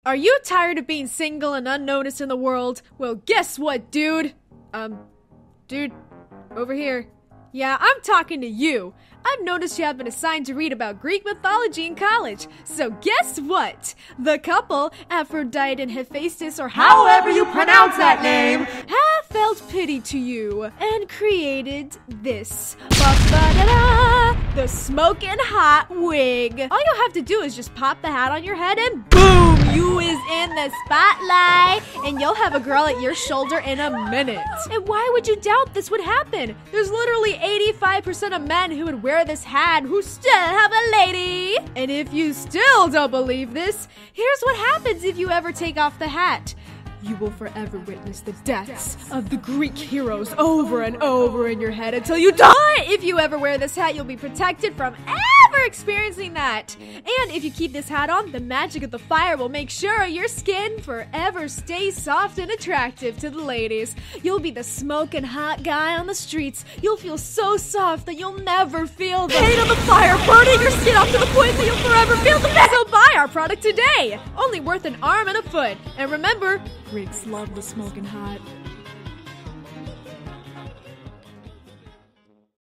Are you tired of being single and unnoticed in the world? Well, guess what, dude? Dude, over here. Yeah, I'm talking to you. I've noticed you have been assigned to read about Greek mythology in college. So guess what? The couple, Aphrodite and Hephaestus, or however you pronounce that name, have felt pity to you and created this. Ba-ba-da-da, the smoking hot wig. All you'll have to do is just pop the hat on your head and boom, you is in the spotlight, and you'll have a girl at your shoulder in a minute. And why would you doubt this would happen? There's literally 85% of men who would wear this hat who still have a lady. And if you still don't believe this, here's what happens if you ever take off the hat. You will forever witness the deaths of the Greek heroes over and over in your head until you die. If you ever wear this hat, you'll be protected from ever experiencing that. And if you keep this hat on, the magic of the fire will make sure your skin forever stays soft and attractive to the ladies. You'll be the smoking hot guy on the streets. You'll feel so soft that you'll never feel the heat of the fire burning your skin off to the point that you'll forever feel the best. So buy our product today. Only worth an arm and a foot. And remember, Greeks love the smoking hot.